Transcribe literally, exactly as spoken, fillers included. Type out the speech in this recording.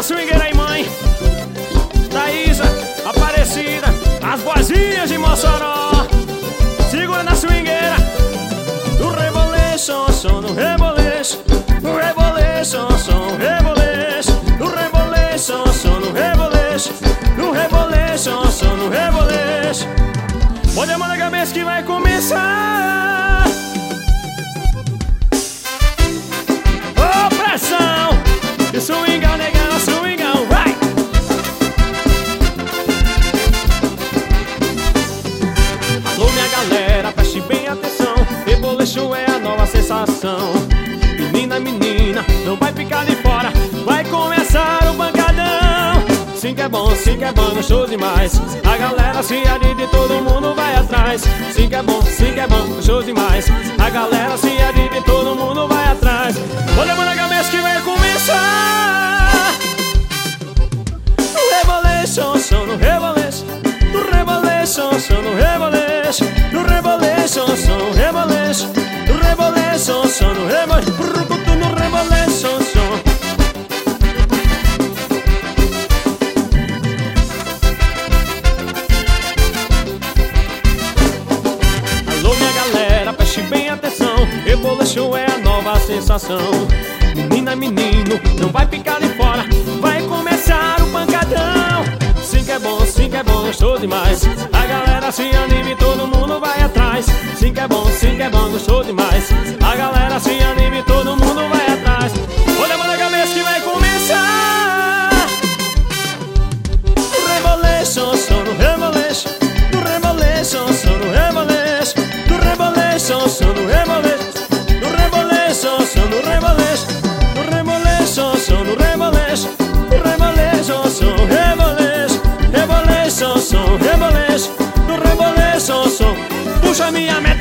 swingueira aí, mãe. Thaísa, Aparecida, as boazinhas de Mossoró. Segura na swingueira. No reboleixo, som no reboleixo. No reboleixo, som no reboleixo. No reboleixo, som no reboleixo. No reboleixo, som no reboleixo. Pode a mão na cabeça que vai começar. Ô, pressão! E swingão, negão, swingão, vai! Alô, minha galera, preste bem atenção. Reboleixo é a nova sensação. Menina, menina, não vai ficar de fora. Vai começar o pancadão. Sim que é bom, sim que é bom, gostou demais. A galera se adide, todo mundo vai atrás. Sim que é bom, sim que é bom, gostou demais. A galera se adide, todo mundo vai atrás. Olha a mão na cabeça que vai começar. No reboleixo, som no reboleixo. No reboleixo, som no reboleixo. No reboleixo, som no reboleixo. No reboleixo, som no reboleixo. No reboleixo, som. Alô, minha galera, preste bem atenção. Reboleixo é a nova sensação. Menina, menino, não vai ficar de fora. Vai começar o pancadão. Sim que é bom, sim que é bom, gostou demais. A galera se anime, todo mundo vai atrás. Sim que é bom, sim que é bom, gostou demais. A galera se anime, todo mundo vai atrás. Olha a mão na cabeça que vai começar. No reboleixo, som no reboleixo. No reboleixo, som no reboleixo. No reboleixo, som no reboleixo. No reboleixo, som no reboleixo. No reboleixo, som no reboleixo. No reboleixo, som no reboleixo. Reboleixo, som, reboleixo. No reboleixo, som. Puxa minha meta.